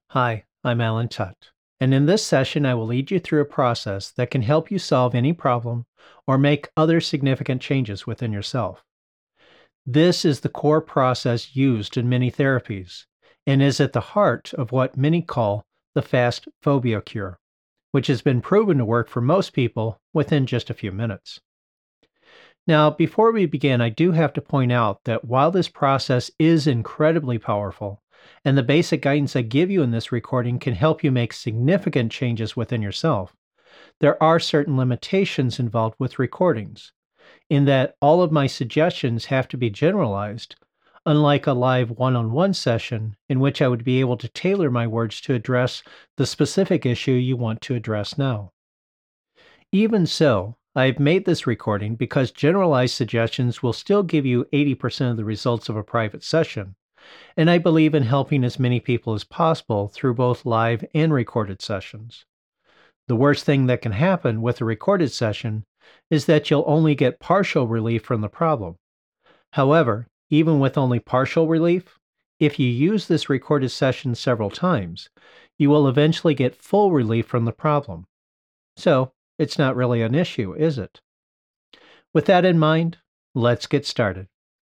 Hi, I'm Alan Tutt, and in this session, I will lead you through a process that can help you solve any problem or make other significant changes within yourself. This is the core process used in many therapies and is at the heart of what many call the fast phobia cure, which has been proven to work for most people within just a few minutes. Now, before we begin, I do have to point out that while this process is incredibly powerful, and the basic guidance I give you in this recording can help you make significant changes within yourself, there are certain limitations involved with recordings, in that all of my suggestions have to be generalized, unlike a live one on one session in which I would be able to tailor my words to address the specific issue you want to address now. Even so, I've made this recording because generalized suggestions will still give you 80% of the results of a private session, and I believe in helping as many people as possible through both live and recorded sessions. The worst thing that can happen with a recorded session is that you'll only get partial relief from the problem. However, even with only partial relief, if you use this recorded session several times, you will eventually get full relief from the problem. So, it's not really an issue, is it? With that in mind, let's get started.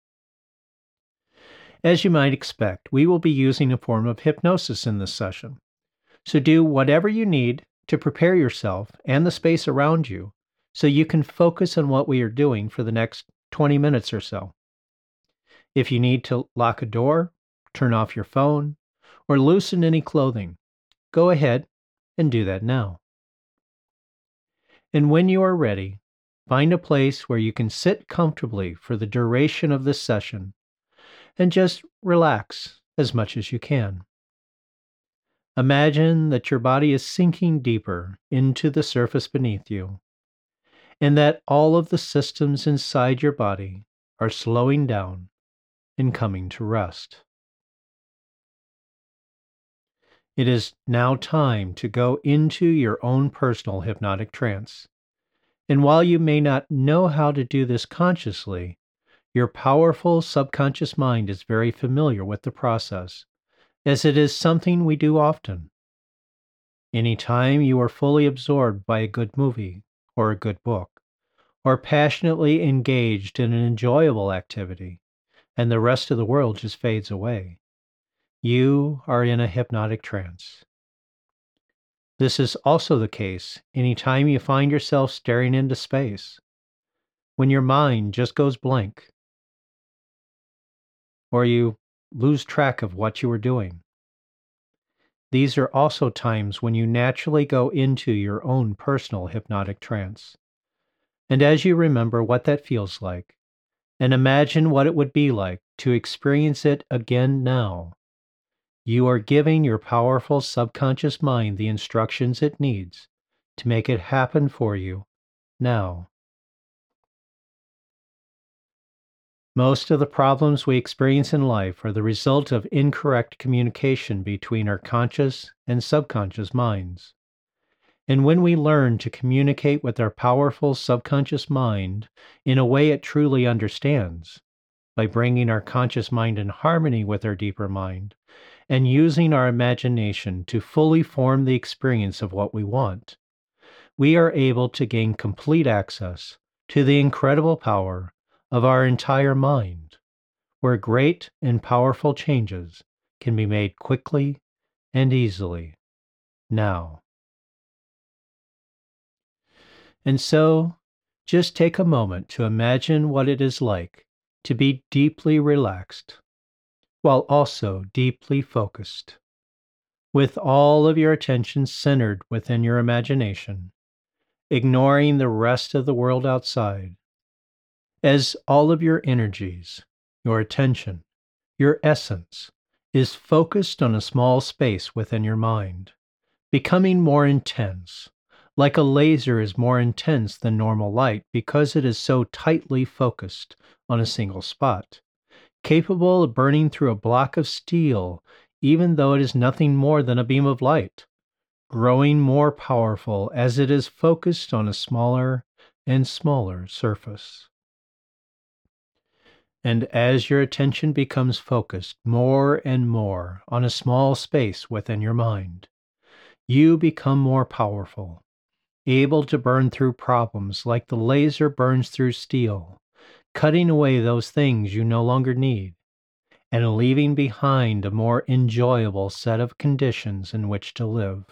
As you might expect, we will be using a form of hypnosis in this session. So do whatever you need to prepare yourself and the space around you so you can focus on what we are doing for the next 20 minutes or so. If you need to lock a door, turn off your phone, or loosen any clothing, go ahead and do that now. And when you are ready, find a place where you can sit comfortably for the duration of this session and just relax as much as you can. Imagine that your body is sinking deeper into the surface beneath you, and that all of the systems inside your body are slowing down and coming to rest. It is now time to go into your own personal hypnotic trance. And while you may not know how to do this consciously, your powerful subconscious mind is very familiar with the process, as it is something we do often. Anytime you are fully absorbed by a good movie or a good book, or passionately engaged in an enjoyable activity, and the rest of the world just fades away, you are in a hypnotic trance. This is also the case anytime you find yourself staring into space, when your mind just goes blank, or you lose track of what you were doing. These are also times when you naturally go into your own personal hypnotic trance. And as you remember what that feels like, and imagine what it would be like to experience it again now, you are giving your powerful subconscious mind the instructions it needs to make it happen for you now. Most of the problems we experience in life are the result of incorrect communication between our conscious and subconscious minds. And when we learn to communicate with our powerful subconscious mind in a way it truly understands, by bringing our conscious mind in harmony with our deeper mind, and using our imagination to fully form the experience of what we want, we are able to gain complete access to the incredible power of our entire mind, where great and powerful changes can be made quickly and easily now. And so, just take a moment to imagine what it is like to be deeply relaxed, while also deeply focused, with all of your attention centered within your imagination, ignoring the rest of the world outside, as all of your energies, your attention, your essence is focused on a small space within your mind, becoming more intense, like a laser is more intense than normal light because it is so tightly focused on a single spot, capable of burning through a block of steel even though it is nothing more than a beam of light, growing more powerful as it is focused on a smaller and smaller surface. And as your attention becomes focused more and more on a small space within your mind, you become more powerful, able to burn through problems like the laser burns through steel, cutting away those things you no longer need, and leaving behind a more enjoyable set of conditions in which to live.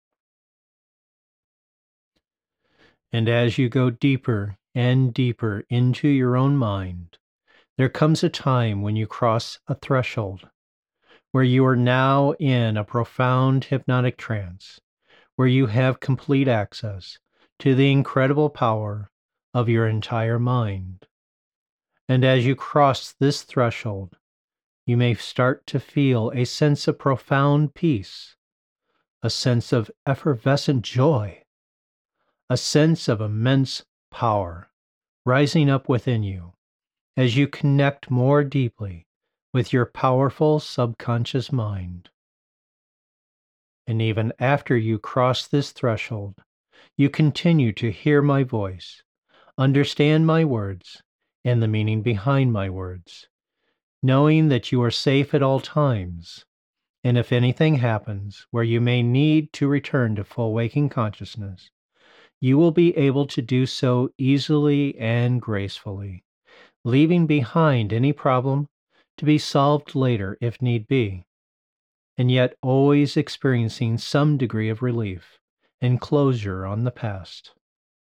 And as you go deeper and deeper into your own mind, there comes a time when you cross a threshold where you are now in a profound hypnotic trance, where you have complete access to the incredible power of your entire mind. And as you cross this threshold, you may start to feel a sense of profound peace, a sense of effervescent joy, a sense of immense power rising up within you as you connect more deeply with your powerful subconscious mind. And even after you cross this threshold, you continue to hear my voice, understand my words, and the meaning behind my words, knowing that you are safe at all times. And if anything happens where you may need to return to full waking consciousness, you will be able to do so easily and gracefully, leaving behind any problem to be solved later if need be, and yet always experiencing some degree of relief and closure on the past.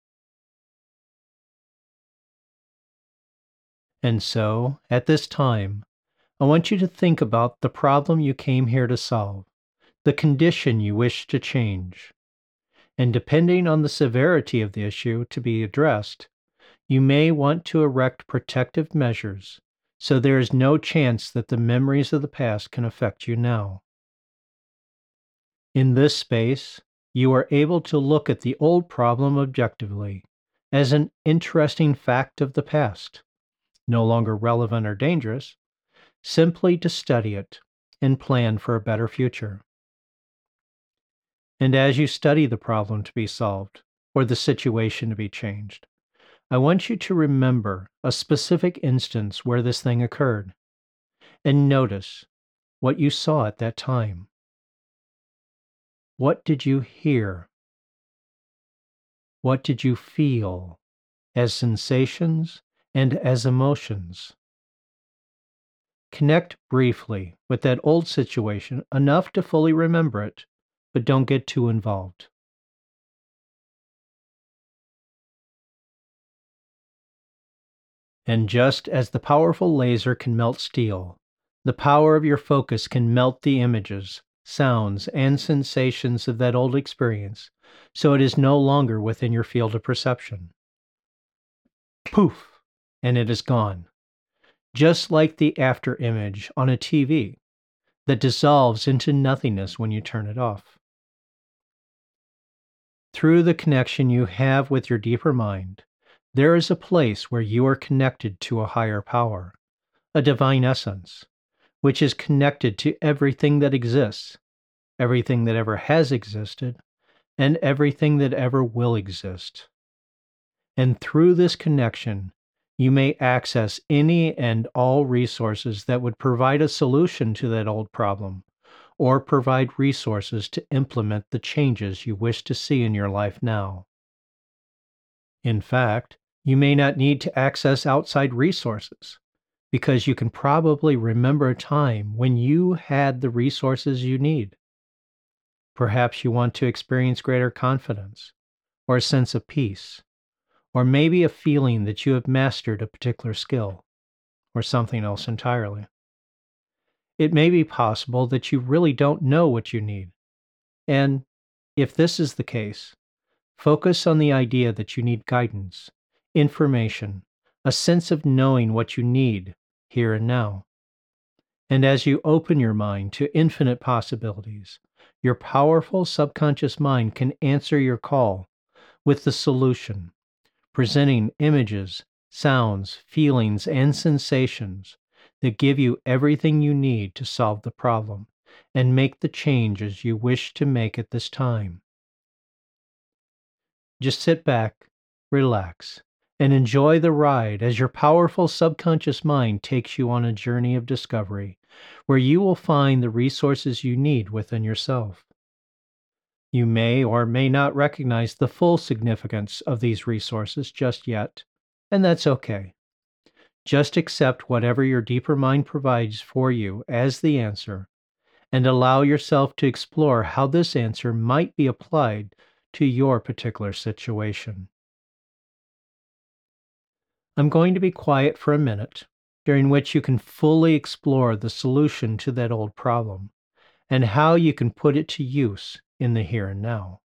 And so, at this time, I want you to think about the problem you came here to solve, the condition you wish to change. And depending on the severity of the issue to be addressed, you may want to erect protective measures so there is no chance that the memories of the past can affect you now. In this space, you are able to look at the old problem objectively as an interesting fact of the past, no longer relevant or dangerous, simply to study it and plan for a better future. And as you study the problem to be solved or the situation to be changed, I want you to remember a specific instance where this thing occurred and notice what you saw at that time. What did you hear? What did you feel as sensations and as emotions? Connect briefly with that old situation enough to fully remember it, but don't get too involved. And just as the powerful laser can melt steel, the power of your focus can melt the images, sounds, and sensations of that old experience, so it is no longer within your field of perception. Poof! And it is gone. Just like the after image on a TV that dissolves into nothingness when you turn it off. Through the connection you have with your deeper mind, there is a place where you are connected to a higher power, a divine essence, which is connected to everything that exists, everything that ever has existed, and everything that ever will exist. And through this connection, you may access any and all resources that would provide a solution to that old problem, or provide resources to implement the changes you wish to see in your life now. In fact, you may not need to access outside resources, because you can probably remember a time when you had the resources you need. Perhaps you want to experience greater confidence, or a sense of peace, or maybe a feeling that you have mastered a particular skill, or something else entirely. It may be possible that you really don't know what you need, and if this is the case, focus on the idea that you need guidance, information, a sense of knowing what you need here and now. And as you open your mind to infinite possibilities, your powerful subconscious mind can answer your call with the solution, presenting images, sounds, feelings, and sensations that give you everything you need to solve the problem and make the changes you wish to make at this time. Just sit back, relax, and enjoy the ride as your powerful subconscious mind takes you on a journey of discovery where you will find the resources you need within yourself. You may or may not recognize the full significance of these resources just yet, and that's okay. Just accept whatever your deeper mind provides for you as the answer and allow yourself to explore how this answer might be applied to your particular situation. I'm going to be quiet for a minute, during which you can fully explore the solution to that old problem and how you can put it to use in the here and now.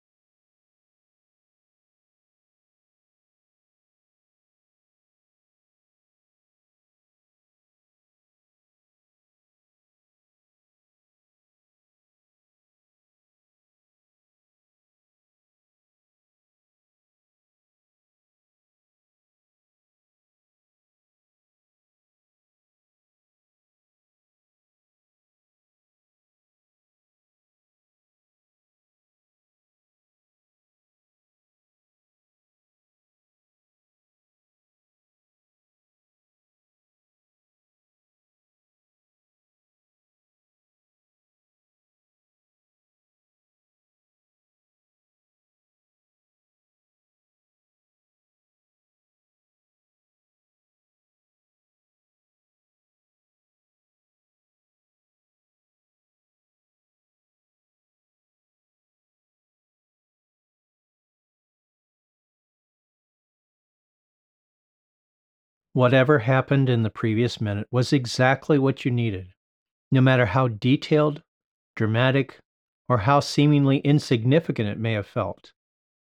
Whatever happened in the previous minute was exactly what you needed, no matter how detailed, dramatic, or how seemingly insignificant it may have felt.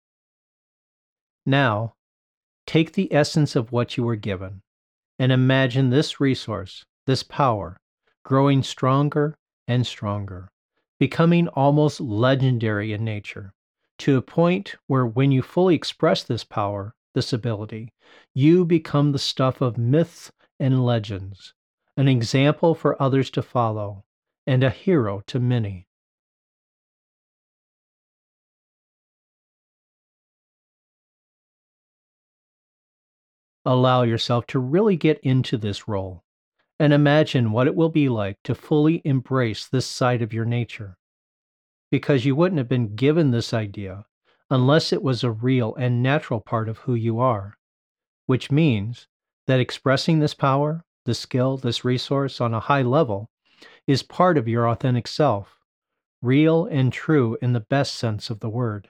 Now, take the essence of what you were given and imagine this resource, this power, growing stronger and stronger, becoming almost legendary in nature, to a point where when you fully express this power, this ability, you become the stuff of myths and legends, an example for others to follow, and a hero to many. Allow yourself to really get into this role and imagine what it will be like to fully embrace this side of your nature, because you wouldn't have been given this idea unless it was a real and natural part of who you are, which means that expressing this power, this skill, this resource on a high level is part of your authentic self, real and true in the best sense of the word.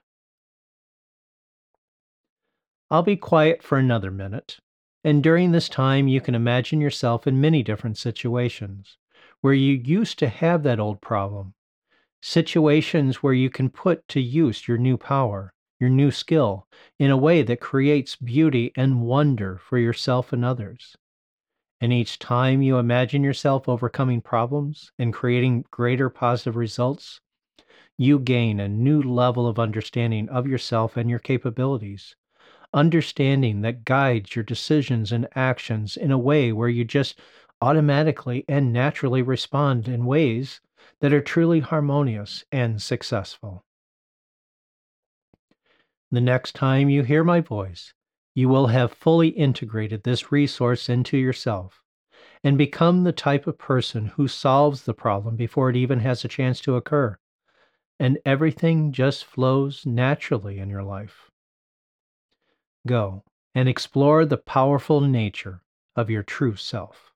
I'll be quiet for another minute, and during this time, you can imagine yourself in many different situations where you used to have that old problem, situations where you can put to use your new power, your new skill, in a way that creates beauty and wonder for yourself and others. And each time you imagine yourself overcoming problems and creating greater positive results, you gain a new level of understanding of yourself and your capabilities, understanding that guides your decisions and actions in a way where you just automatically and naturally respond in ways that are truly harmonious and successful. The next time you hear my voice, you will have fully integrated this resource into yourself and become the type of person who solves the problem before it even has a chance to occur, and everything just flows naturally in your life. Go and explore the powerful nature of your true self.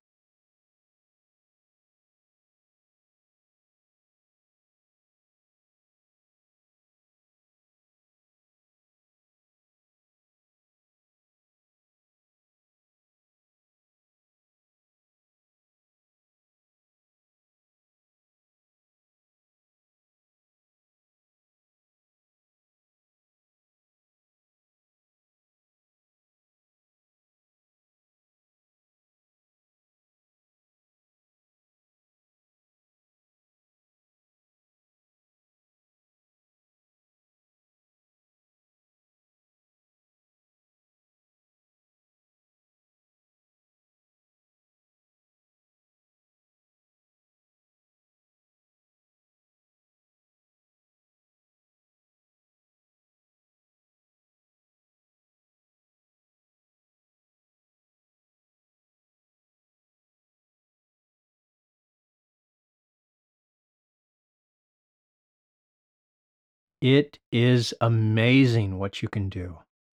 It is amazing what you can do.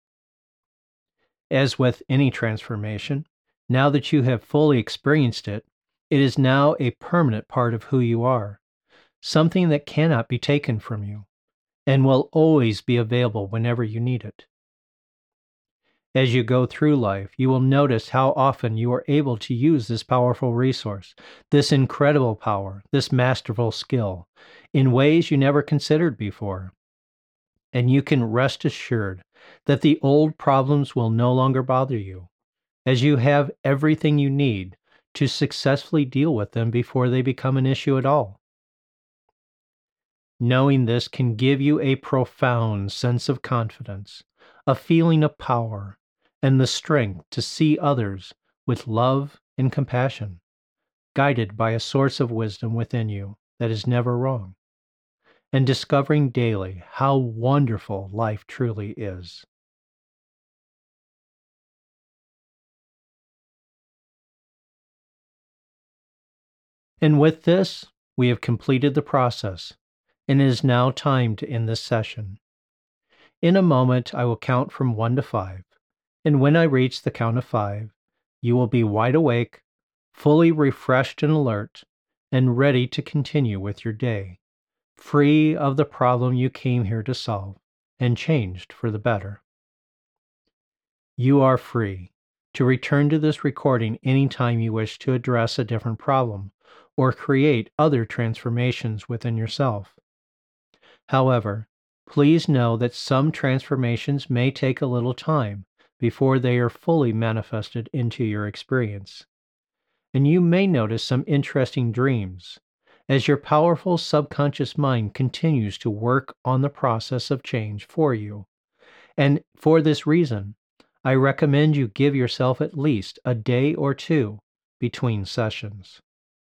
As with any transformation, now that you have fully experienced it, it is now a permanent part of who you are, something that cannot be taken from you, and will always be available whenever you need it. As you go through life, you will notice how often you are able to use this powerful resource, this incredible power, this masterful skill, in ways you never considered before. And you can rest assured that the old problems will no longer bother you, as you have everything you need to successfully deal with them before they become an issue at all. Knowing this can give you a profound sense of confidence, a feeling of power, and the strength to see others with love and compassion, guided by a source of wisdom within you that is never wrong, and discovering daily how wonderful life truly is. And with this, we have completed the process, and it is now time to end this session. In a moment, I will count from 1 to 5, and when I reach the count of 5, you will be wide awake, fully refreshed and alert, and ready to continue with your day, free of the problem you came here to solve, and changed for the better. You are free to return to this recording anytime you wish to address a different problem or create other transformations within yourself. However, please know that some transformations may take a little time before they are fully manifested into your experience. And you may notice some interesting dreams as your powerful subconscious mind continues to work on the process of change for you. And for this reason, I recommend you give yourself at least a day or two between sessions.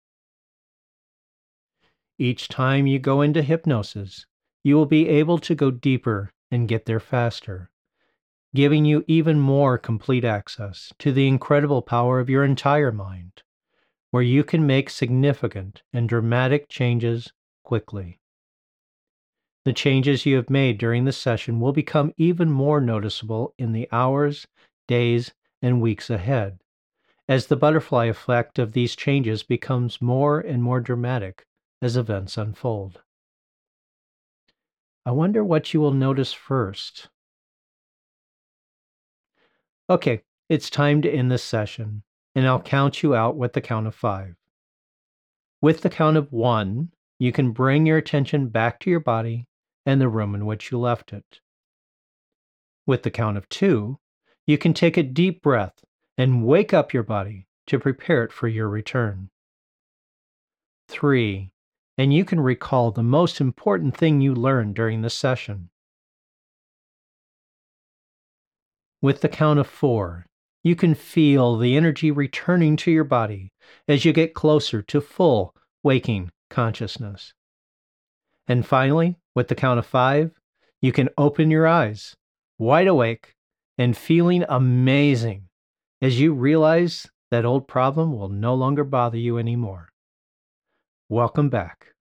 Each time you go into hypnosis, you will be able to go deeper and get there faster, giving you even more complete access to the incredible power of your entire mind, where you can make significant and dramatic changes quickly. The changes you have made during the session will become even more noticeable in the hours, days, and weeks ahead, as the butterfly effect of these changes becomes more and more dramatic as events unfold. I wonder what you will notice first. Okay, it's time to end this session, and I'll count you out with the count of 5. With the count of 1, you can bring your attention back to your body and the room in which you left it. With the count of 2, you can take a deep breath and wake up your body to prepare it for your return. 3, and you can recall the most important thing you learned during the session. With the count of 4, you can feel the energy returning to your body as you get closer to full waking consciousness. And finally, with the count of 5, you can open your eyes, wide awake, and feeling amazing as you realize that old problem will no longer bother you anymore. Welcome back.